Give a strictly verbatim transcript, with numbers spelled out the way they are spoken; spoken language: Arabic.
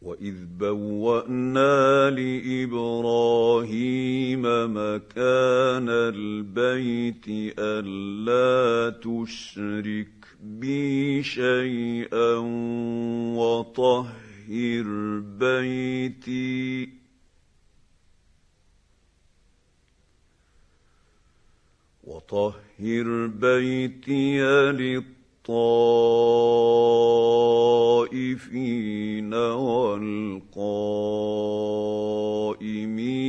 وإذ بوأنا لإبراهيم مكان البيت ألا تشرك بي شيئا وطهر بيتي وطهر بيتي للطائفين والقائمين